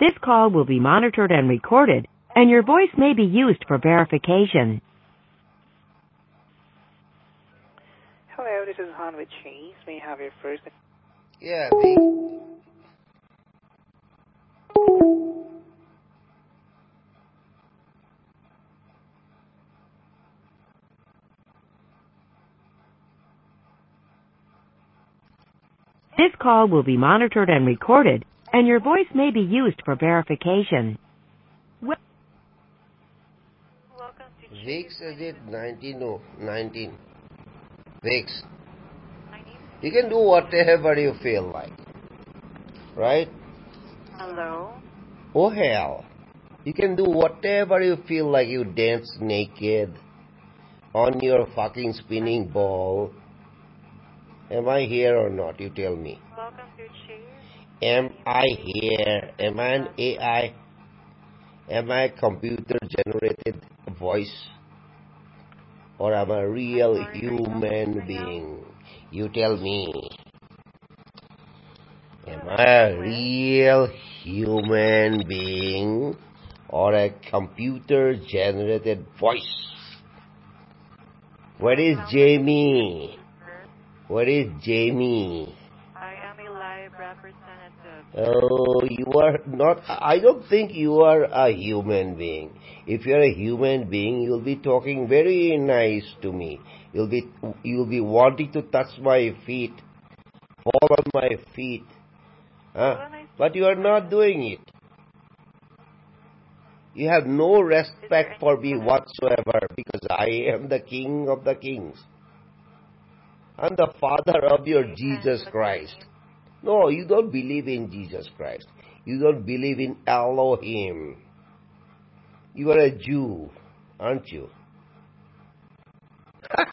This call will be monitored and recorded, and your voice may be used for verification. Hello, this is Han with Chase. May I have your first? Yeah, This call will be monitored and recorded, and your voice may be used for verification. Welcome to Vix is it 19? No, 19. Vix. You can do whatever you feel like. Right? Hello? Oh hell. You can do whatever you feel like. You dance naked on your fucking spinning ball. Am I here or not? You tell me. Welcome to Chase. Am I here? Am I an AI? Am I a computer generated voice? Or am I a real human being? You tell me. Am I a real human being or a computer generated voice? Where is Jamie? Where is Jamie? I am a live representative. Oh, you are not. I don't think you are a human being. If you're a human being, you'll be talking very nice to me. You'll be wanting to touch my feet, fall on my feet. But you are not doing it. You have no respect for me whatsoever because I am the King of the Kings. I'm the father of your Jesus Christ. No, you don't believe in Jesus Christ. You don't believe in Elohim. You are a Jew, aren't you? Is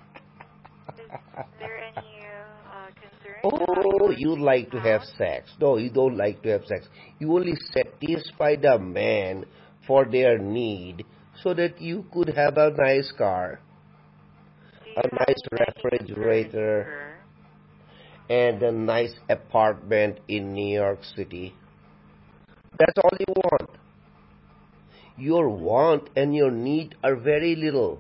there any concern? Oh, you like to have sex. No, you don't like to have sex. You only satisfy the man for their need so that you could have a nice car, a nice refrigerator, and a nice apartment in New York City. That's all you want. Your want and your need are very little.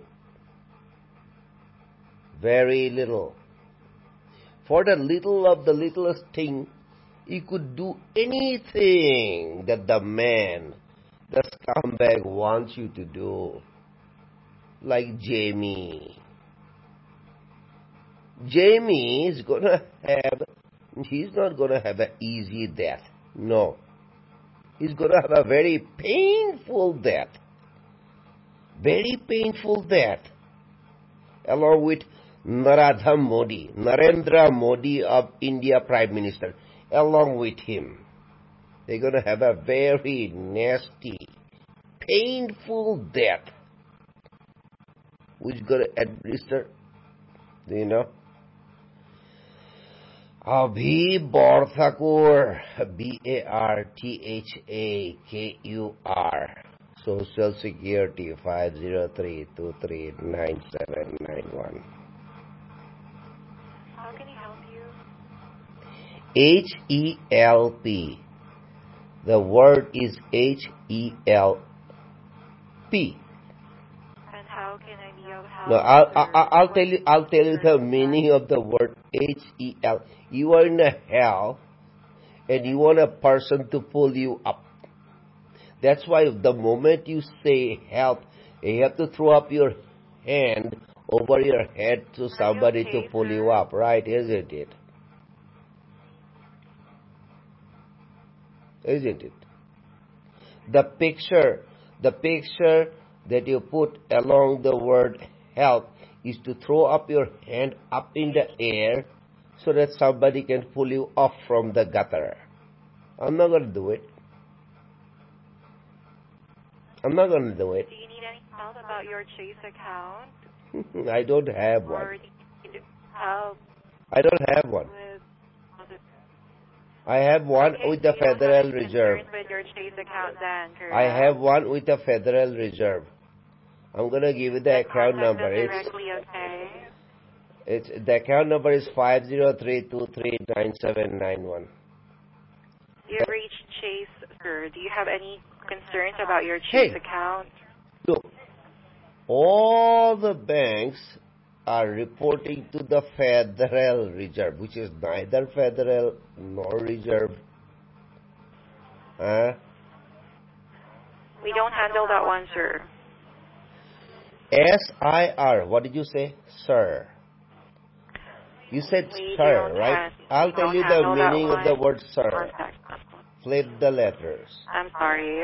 Very little. For the little of the littlest thing, you could do anything that the man, the scumbag, wants you to do. Like Jamie. Jamie is he's not gonna have an easy death. No. He's gonna have a very painful death. Very painful death. Along with Narendra Modi of India Prime Minister. Along with him. They're gonna have a very nasty, painful death. Who's gonna administer, do you know? Abhi Barthakur, Barthakur, Social Security 503239791. How can I help you? HELP. The word is HELP. And how can I be of help? No, I'll tell you the meaning of the word HEL. You are in a hell, and you want a person to pull you up. That's why the moment you say help, you have to throw up your hand over your head to somebody to pull you up, right? Isn't it? Isn't it? The picture that you put along the word help is to throw up your hand up in the air so that somebody can pull you off from the gutter. I'm not going to do it. I'm not going to do it. Do you need any help about your Chase account? I don't have one. Or do you need help I don't have one. with... I have one with the Federal Reserve. With your Chase account then, correct? I have one with the Federal Reserve. I'm going to give you the account number. The account number is 503239791. You've reached Chase sir. Do you have any concerns about your Hey. Chase account? Look, all the banks are reporting to the Federal Reserve, which is neither federal nor reserve. Huh? We don't handle that one, sir. SIR. What did you say? Sir. You said We sir, don't right? I'll tell you the handle that meaning of the one. word sir. Contact us. Flip the letters. I'm sorry.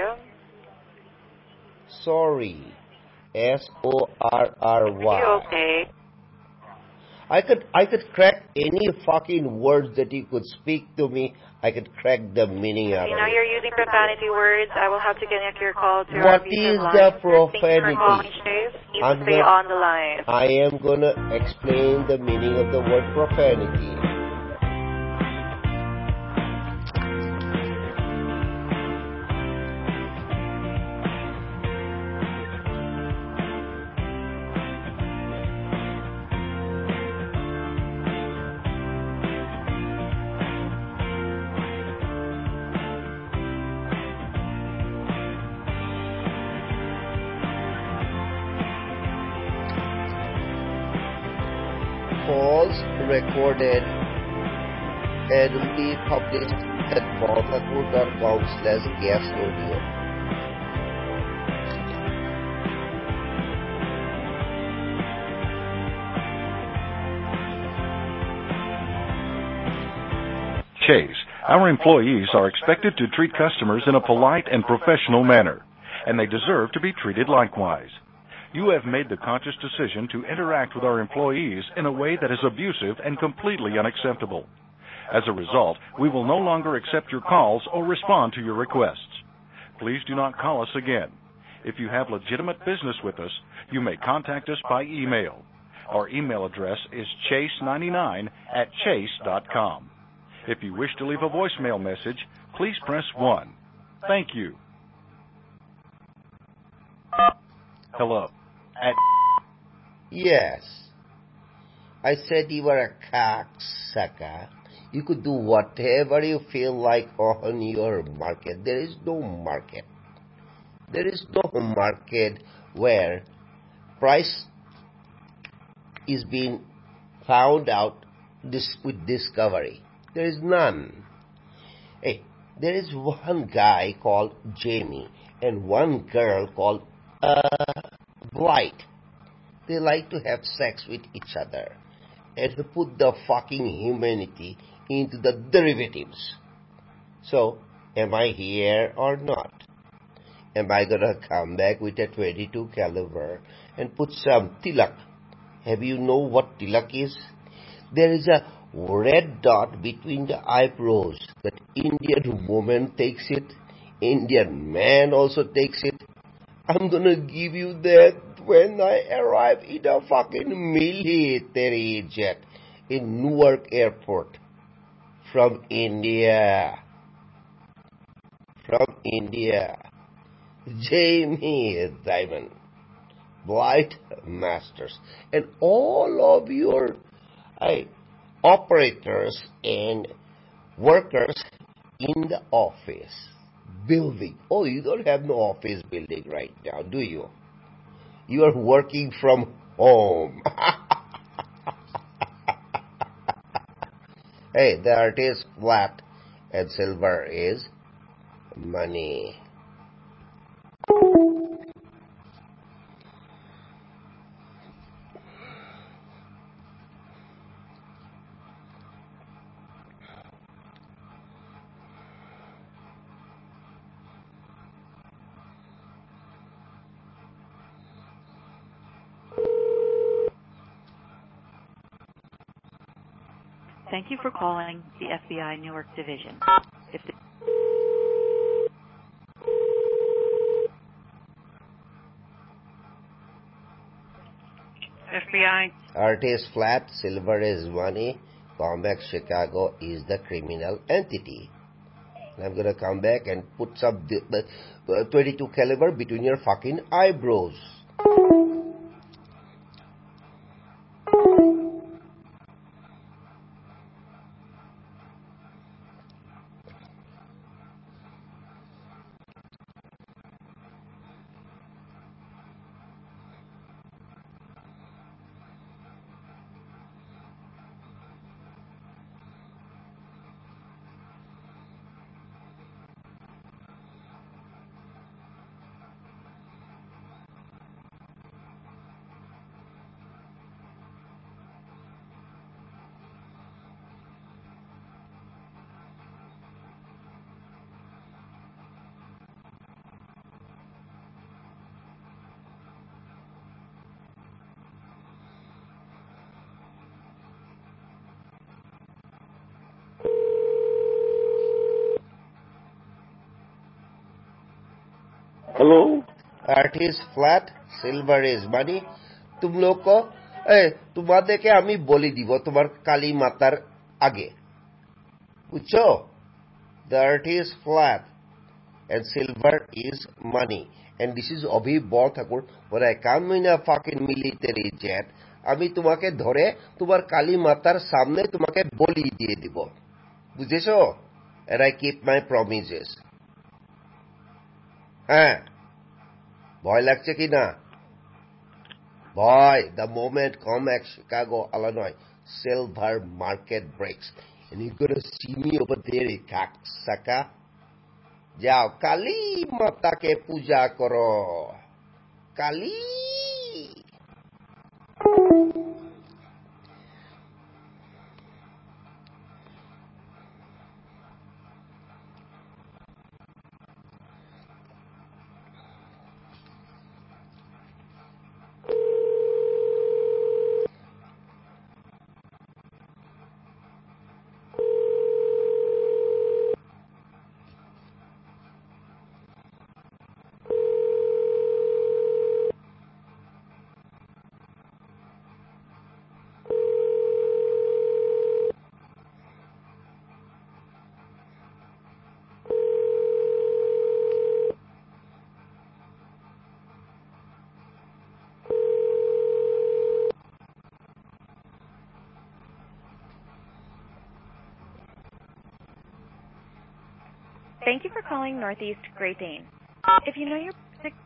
Sorry. Are SORRY. you okay? I could crack any fucking words that you could speak to me. I could crack the meaning out You of know it. you're using profanity words. I will have to connect your call to What our abusive is line. the Thank you for calling, profanity? Chase. You I'm stay gonna- on the line. I am gonna explain the meaning of the word profanity. Calls recorded and will be published at baltakur.com/guest audio. Chase, our employees are expected to treat customers in a polite and professional manner, and they deserve to be treated likewise. You have made the conscious decision to interact with our employees in a way that is abusive and completely unacceptable. As a result, we will no longer accept your calls or respond to your requests. Please do not call us again. If you have legitimate business with us, you may contact us by email. Our email address is chase99@chase.com. If you wish to leave a voicemail message, please press 1. Thank you. Hello. Yes. I said you were a cocksucker. You could do whatever you feel like on your market. There is no market. There is no market where price is being found out with discovery. There is none. Hey, there is one guy called Jamie and one girl called Blight. They like to have sex with each other and to put the fucking humanity into the derivatives. So, am I here or not? Am I gonna come back with a 22 caliber and put some tilak? Have you know what tilak is? There is a red dot between the eyebrows. That Indian woman takes it. Indian man also takes it. I'm gonna give you that when I arrive in a fucking military jet in Newark Airport from India. From India. Jamie Diamond, Blight Masters, and all of your operators and workers in the office building. Oh, you don't have no office building right now, do you? You are working from home. Hey, the art is flat and silver is money. Thank you for calling the FBI Newark Division. If the FBI. Art is flat, silver is money. Combat Chicago is the criminal entity. I'm gonna come back and put some 22 caliber between your fucking eyebrows. Hello earth is flat silver is money तुम लोग को তোমাদেরকে আমি বলি দিব তোমার কালী মাতার আগে বুঝছো the earth is flat and silver is money and this is Abhi Bor Thakur when I come in a fucking military jet আমি তোমাকে ধরে তোমার কালী মাতার সামনে তোমাকে বলি দিয়ে দিব বুঝেছো and I keep my promises হ্যাঁ ভয় লাগছে কি না Boy, the moment COMEX, Chicago, Illinois, silver market breaks. And you're going to see me over there, Saka. Jao, Kali Mata ke puja karo. Kali. Thank you for calling Northeast Great Dane. If you know your...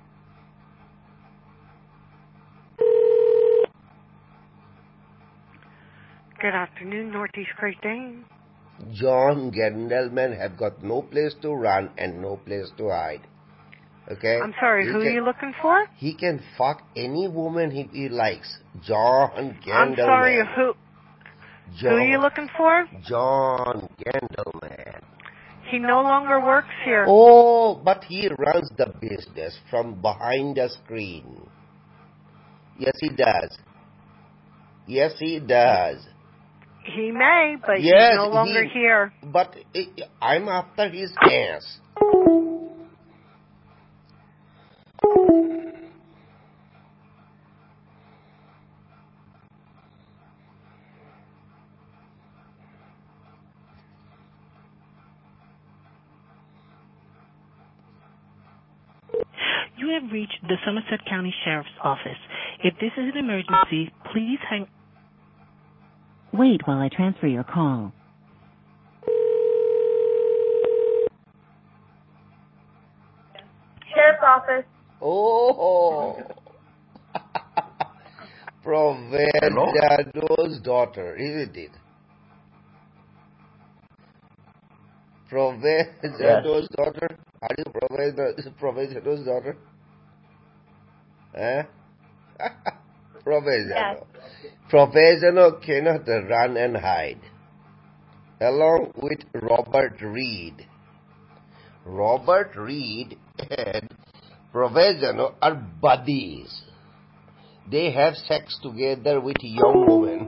Good afternoon, Northeast Great Dane. John Gendelman have got no place to run and no place to hide. Okay? I'm sorry, who are you looking for? He can fuck any woman he likes. John Gendelman. I'm sorry, who are you looking for? John Gendelman. He no longer works here. Oh, but he runs the business from behind the screen. Yes, he does. Yes, he does. He may, but yes, he's no longer here. But I'm after his ass. You have reached the Somerset County Sheriff's Office. If this is an emergency, please hang... Wait while I transfer your call. Sheriff's Office. Oh. Provenzado's daughter, isn't it? Provenzado's daughter? Are you Provenzado's daughter? Eh? Provenzano. Yes. Provenzano cannot run and hide. Along with Robert Reed. Robert Reed and Provenzano are buddies. They have sex together with young women.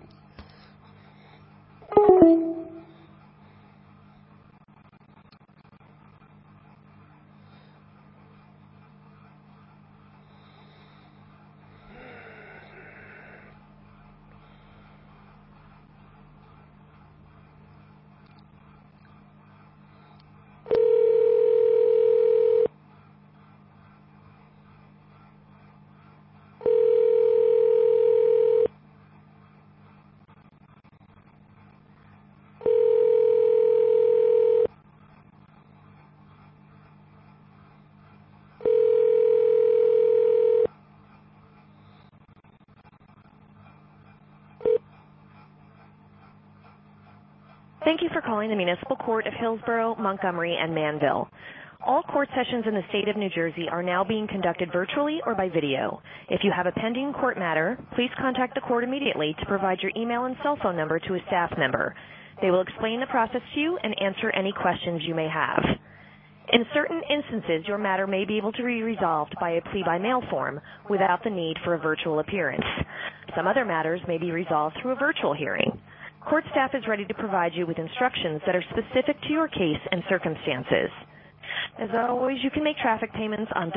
Thank you for calling the Municipal Court of Hillsborough, Montgomery, and Manville. All court sessions in the state of New Jersey are now being conducted virtually or by video. If you have a pending court matter, please contact the court immediately to provide your email and cell phone number to a staff member. They will explain the process to you and answer any questions you may have. In certain instances, your matter may be able to be resolved by a plea by mail form without the need for a virtual appearance. Some other matters may be resolved through a virtual hearing. Court staff is ready to provide you with instructions that are specific to your case and circumstances. As always, you can make traffic payments on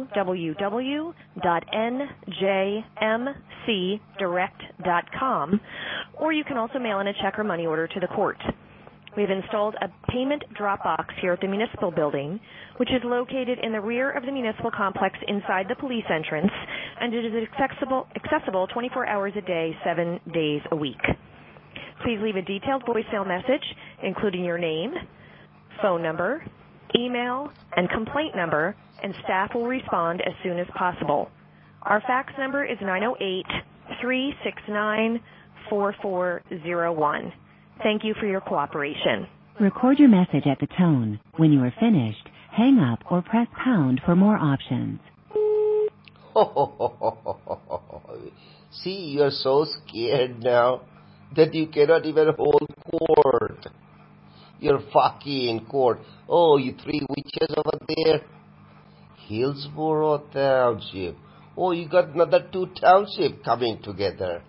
www.njmcdirect.com, or you can also mail in a check or money order to the court. We've installed a payment drop box here at the municipal building, which is located in the rear of the municipal complex inside the police entrance, and it is accessible 24 hours a day, 7 days a week. Please leave a detailed voicemail message, including your name, phone number, email, and complaint number, and staff will respond as soon as possible. Our fax number is 908-369-4401. Thank you for your cooperation. Record your message at the tone. When you are finished, hang up or press pound for more options. See, you're so scared now that you cannot even hold court. You're fucking in court. Oh, you three witches over there. Hillsborough Township. Oh, you got another two townships coming together.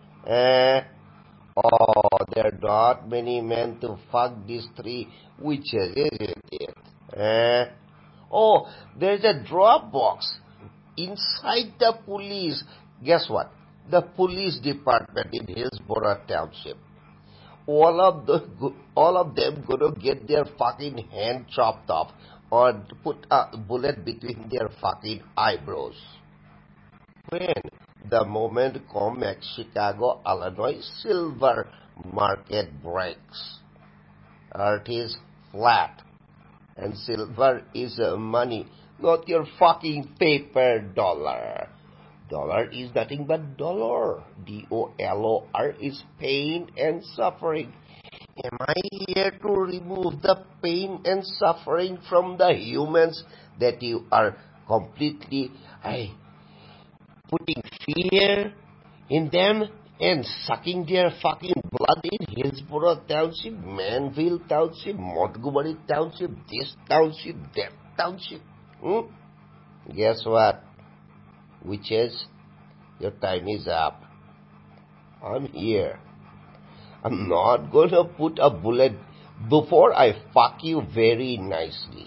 Oh, there are not many men to fuck these three witches, isn't it? Oh, there's a drop box inside the police. Guess what? The police department in Hillsborough Township. All of them gonna get their fucking hand chopped off or put a bullet between their fucking eyebrows. When the moment COMEX Chicago, Illinois silver market breaks. Earth is flat and silver is money, not your fucking paper dollar. Dollar is nothing but dollar. DOLOR is pain and suffering. Am I here to remove the pain and suffering from the humans that you are completely putting fear in them and sucking their fucking blood in Hillsborough Township, Manville Township, Montgomery Township, this township, that township? Guess what? Witches, your time is up. I'm here. I'm not gonna put a bullet before I fuck you very nicely.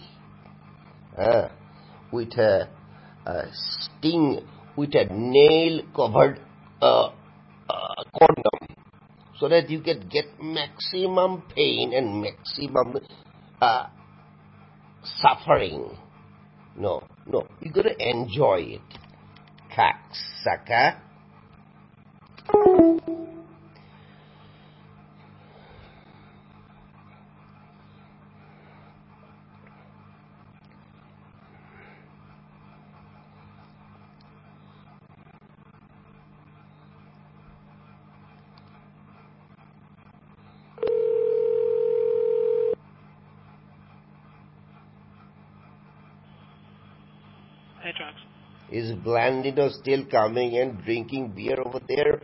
With a sting, with a nail-covered condom, so that you can get maximum pain and maximum suffering. No, you gotta enjoy it. Cocksucker. Hey, Drugs. Is Blandino still coming and drinking beer over there?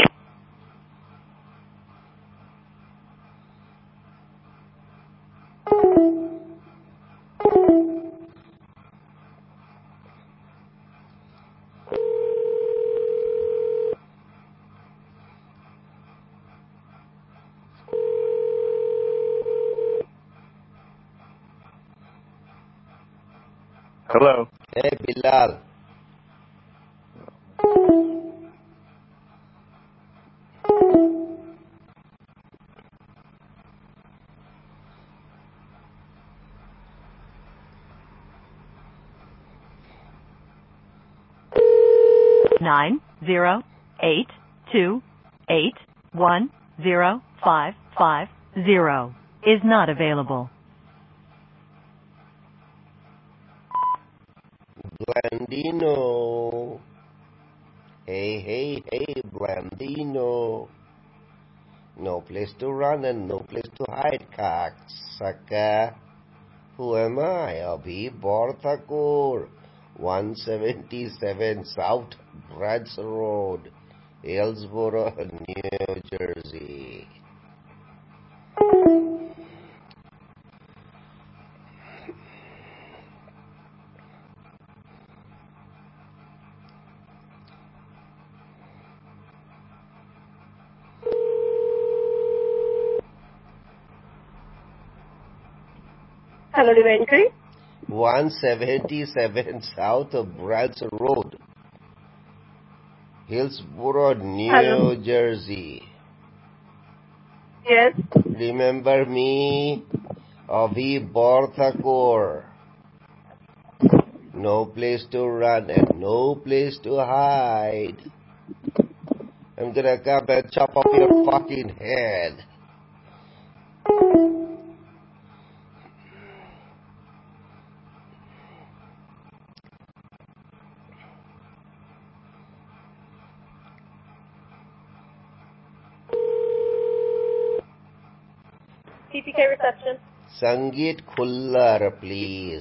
Hello. Hey, Bilal. Nine 082810550 is not available. Blandino. Hey, Blandino. No place to run and no place to hide, cocksucker. Who am I? Abhi Borthakur, 177 South Branch Road, Hillsborough, New Jersey. Hello, Divine. Who 177 South of Branson Road, Hillsboro, New Hello. Jersey. Yes. Remember me? Avi Borthakur. No place to run and no place to hide. I'm gonna come and chop off your fucking head. TPK reception. Sangeet Khullar, please.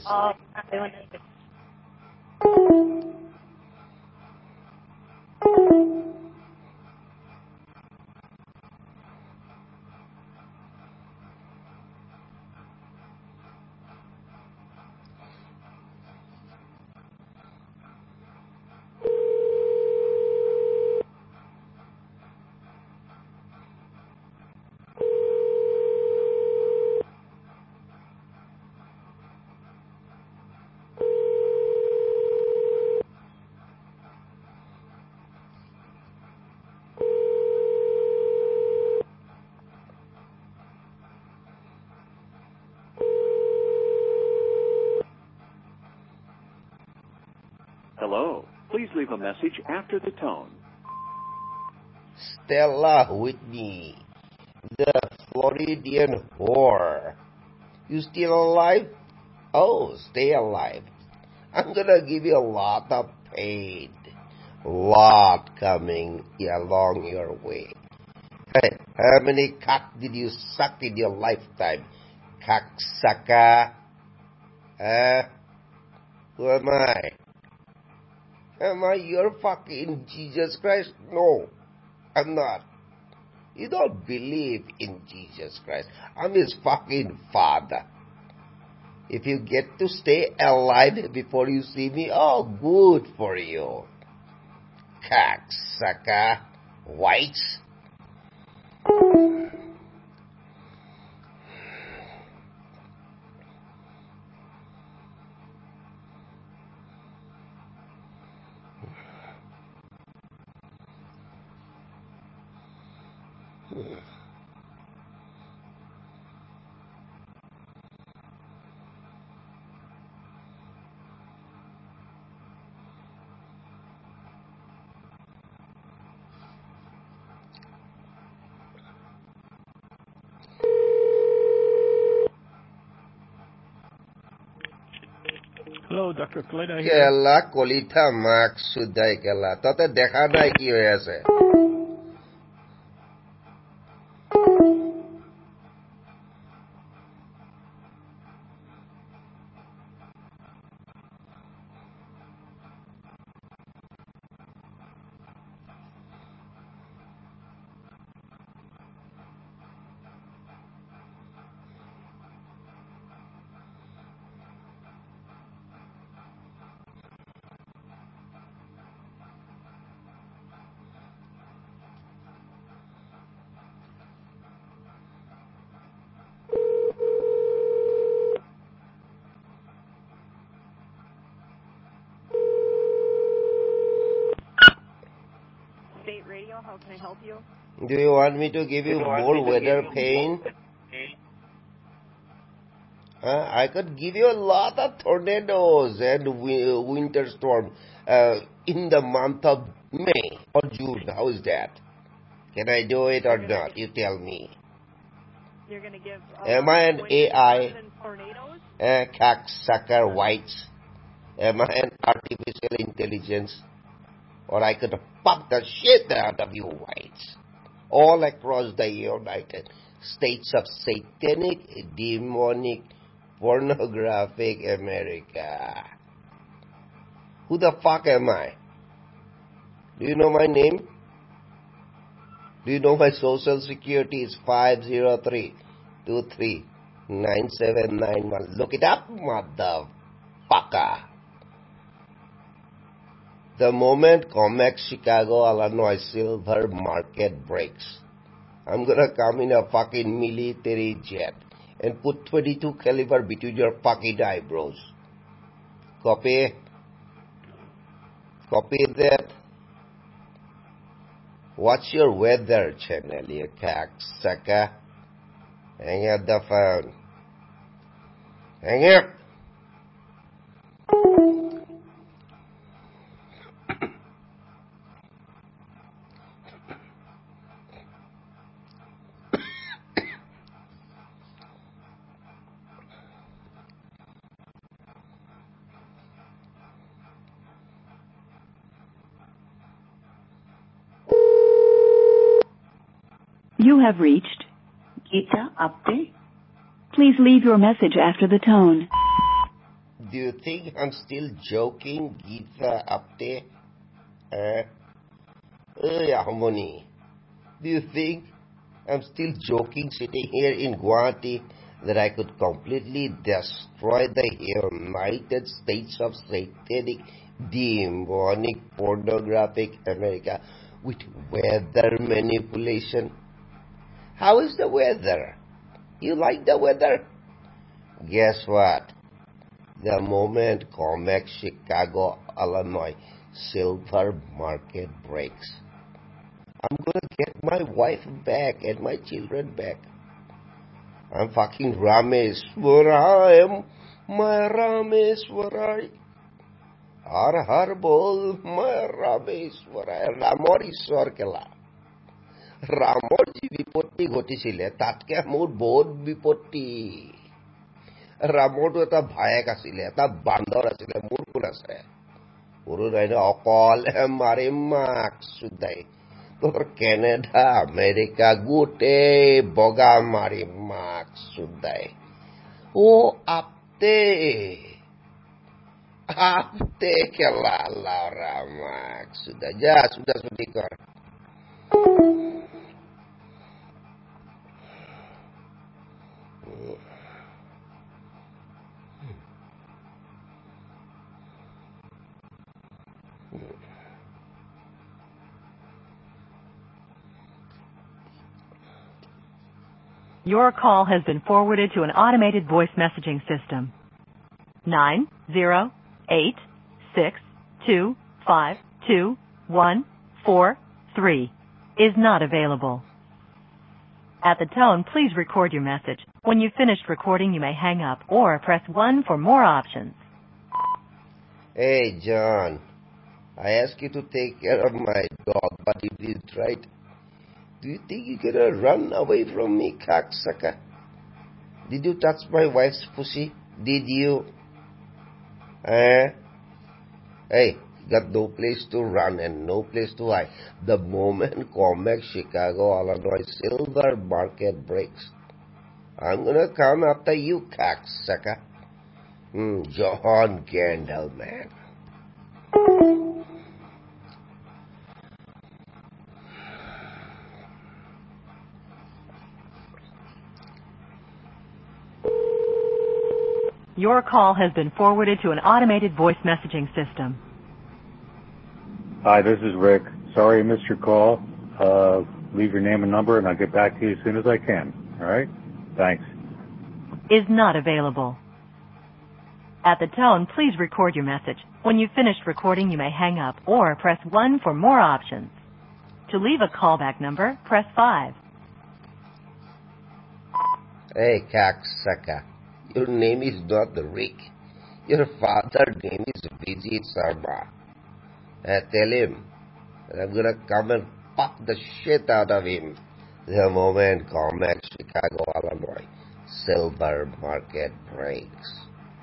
Hello. Please leave a message after the tone. Stella Whitney, the Floridian whore. You still alive? Oh, stay alive. I'm gonna give you a lot of pain. Lot coming along your way. Hey, how many cock did you suck in your lifetime? Cocksucker. Who am I? Am I your fucking Jesus Christ? No, I'm not. You don't believe in Jesus Christ. I'm his fucking father. If you get to stay alive before you see me, oh, good for you. Cocksucker. Whites. Hello, Dr. Kolita here. Kela kolita mak sudai kela. Tote dekha nai ki hoye ase. State Radio, how can I help you? Do you want me to give you more weather pain? I could give you a lot of tornadoes and winter storm in the month of May or June. How is that? Can I do it or not? You tell me. You're going to give... Am I an AI? Cocksucker whites? Am I an artificial intelligence? Or I could pop the shit out of you whites all across the United States of satanic, demonic, pornographic America. Who the fuck am I? Do you know my name? Do you know my social security is 503-23-9791? Look it up, motherfucker. The moment COMEX Chicago, Illinois silver market breaks, I'm gonna come in a fucking military jet and put 22 caliber between your fucking eyebrows. Copy. Copy that. What's your weather channel, you cocksucker? Hang up the phone. Hang up. You have reached Geeta Apte. Please leave your message after the tone. Do you think I'm still joking, Geeta Apte? Harmony. Do you think I'm still joking sitting here in Guwahati that I could completely destroy the United States of Satanic, demonic, pornographic America with weather manipulation? How is the weather? You like the weather? Guess what? The moment COMEX Chicago, Illinois silver market breaks, I'm gonna get my wife back and my children back. I'm fucking Rameswaram, my Rameswarai. Har har bol, my Rameswarai. Ramorishwar kela. Ramor ji বিপত্তি ঘটিছিলে তাতকে মোৰ বহুত বিপত্তি ৰামৰটো এটা ভায়েক আছিলে এটা বান্দৰ আছিলে মোৰ কোন আছে মোৰো নাই অকল মাৰিম মাক সুদাই তোৰ কেনেডা আমেৰিকা গোটেই বগা মাৰিম মাক সুদাই ও আপতে কেলা লাউৰা মাক সুদাই যা সুদা সুদি কৰ Your call has been forwarded to an automated voice messaging system. 908-625-2143 is not available. At the tone, please record your message. When you've finished recording, you may hang up or press 1 for more options. Hey, John. I asked you to take care of my dog, but you did right. Do you think you're gonna run away from me, cocksucker? Did you touch my wife's pussy? Did you? Hey, you got no place to run and no place to hide. The moment COMEX Chicago, Illinois silver market breaks, I'm gonna come after you, cocksucker. John Gandalman. Your call has been forwarded to an automated voice messaging system. Hi, this is Rick. Sorry I missed your call. Leave your name and number and I'll get back to you as soon as I can. All right? Thanks. Is not available. At the tone, please record your message. When you've finished recording, you may hang up or press 1 for more options. To leave a callback number, press 5. Hey, cocksucker. Your name is not Rick. Your father's name is Vijay Sharma. Tell him that I'm gonna come and pop the shit out of him the moment COMEX Chicago, Illinois silver market breaks.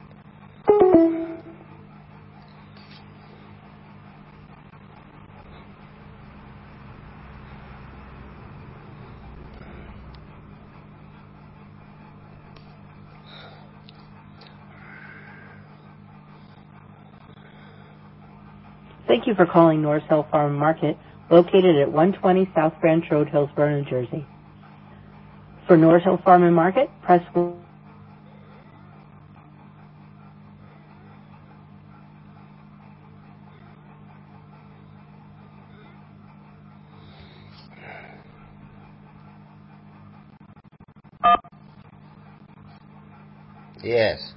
Thank you for calling North Hill Farm Market, located at 120 South Branch Road, Hillsborough, New Jersey. For North Hill Farm and Market, press 1. Yes.